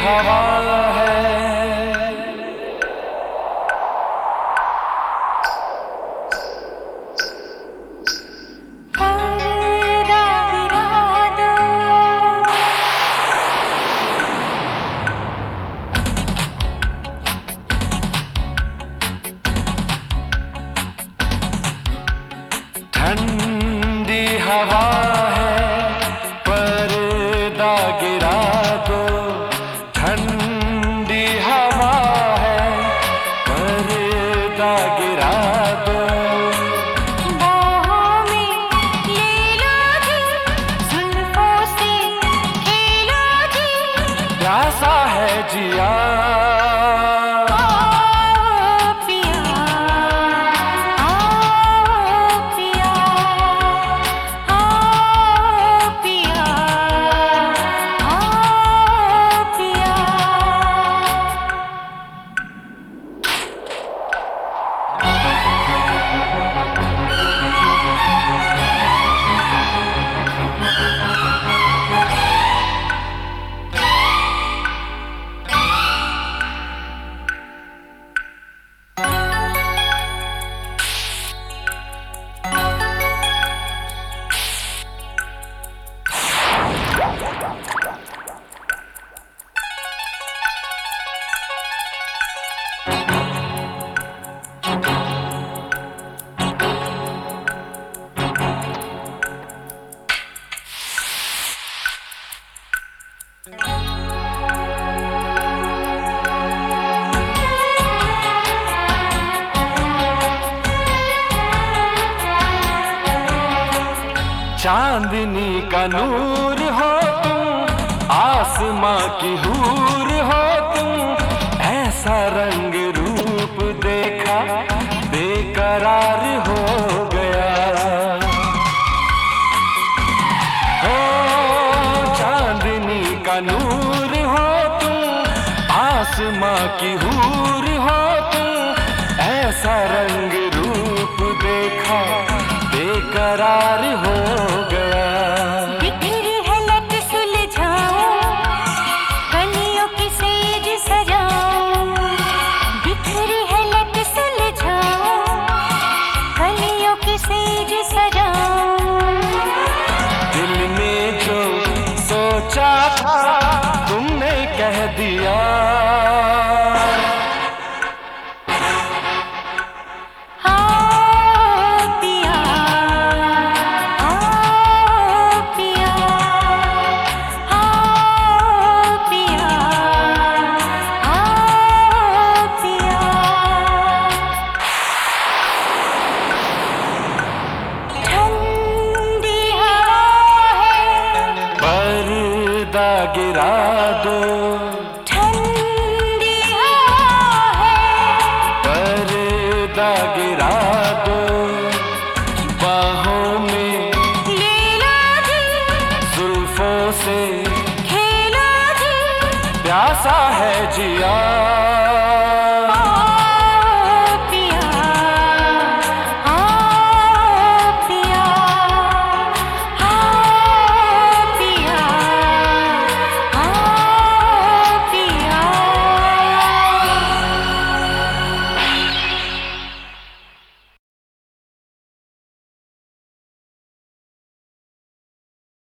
हवा है। ठंडी हवा है, पर्दा गिरा दो। ठंडी हवा है, पर्दा गिरा दो। बाहों में ले लो जी, जुल्फों से खेलो जी। प्यासा है जिया, चांदनी का नूर हो तुम, आसमां की हूर हो तुम। ऐसा रंग रूप देखा, बेकरार हो गया। हो चांदनी का नूर हो तुम, आसमां की हूर हो तुम। ऐसा रंग रूप देखा, बेकरार हो गया। बिखरी है लट सुलझाऊं, कलियों की सेज सजाऊं। बिखरी है लट सुलझाऊं, कलियों की सेज सजाऊं। दिल में जो सोचा था तुमने कह दिया। पर्दा गिरा दो। ठंडी हवा है, पर्दा गिरा दो। बाहों में ले लो जी, जुल्फों से खेलो जी। प्यासा है जिया।